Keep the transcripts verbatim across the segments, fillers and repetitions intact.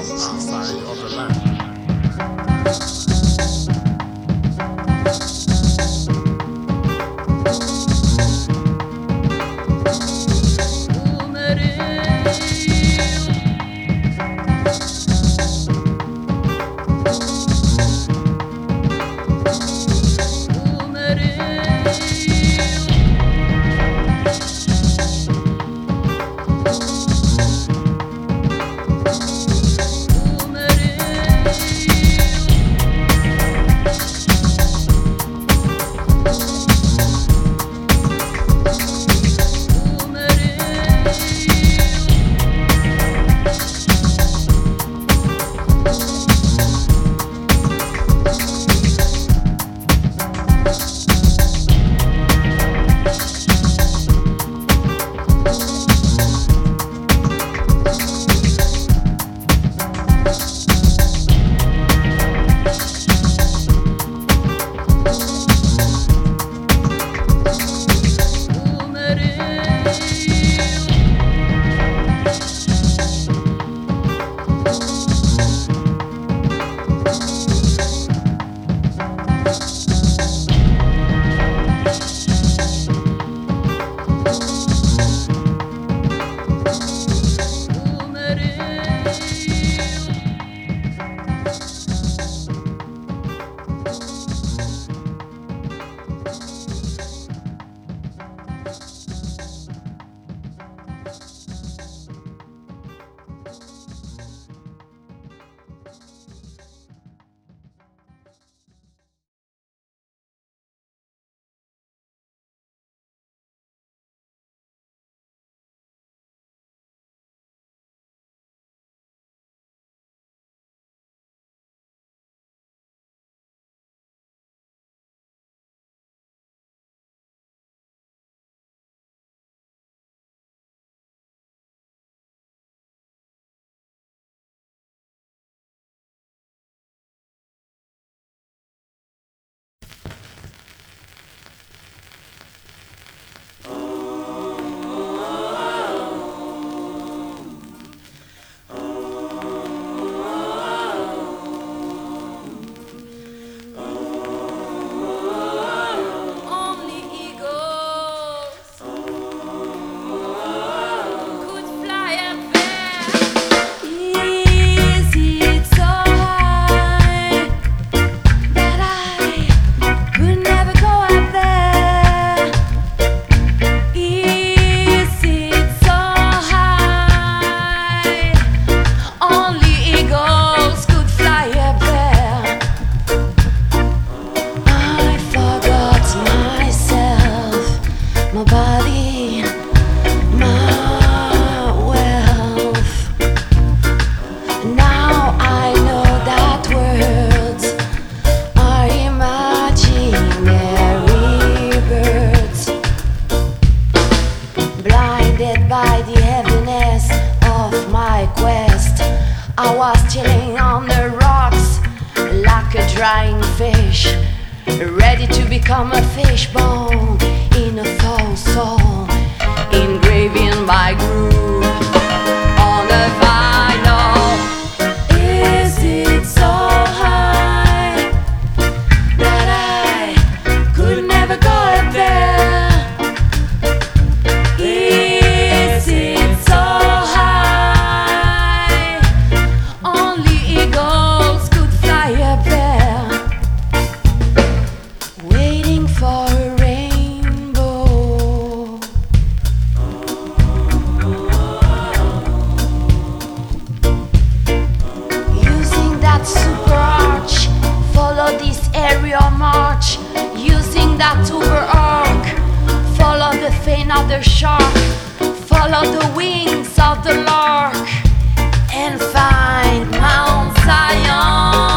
outside of the land. Drying fish, ready to become a fishbone in a false soul, engraving my groove on a vinyl. Is it so high that I could never go up there? Is it so high only eagles could fly up there? Waiting for a rainbow, using that super arch, follow this aerial march, using that uber arc, follow the fin of the shark, follow the wings of the lark, and find Mount Zion.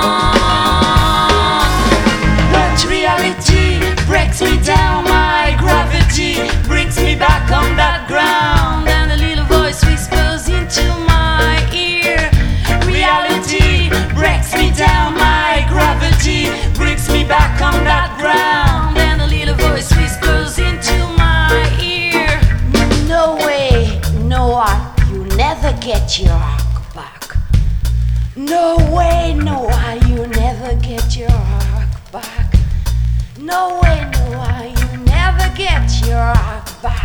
Breaks me down, my gravity brings me back on that ground, and a little voice whispers into my ear. Reality breaks me down, my gravity brings me back on that ground, and a little voice whispers into my ear. No way, no, you never get your arc back. wonder why you never get your rock back.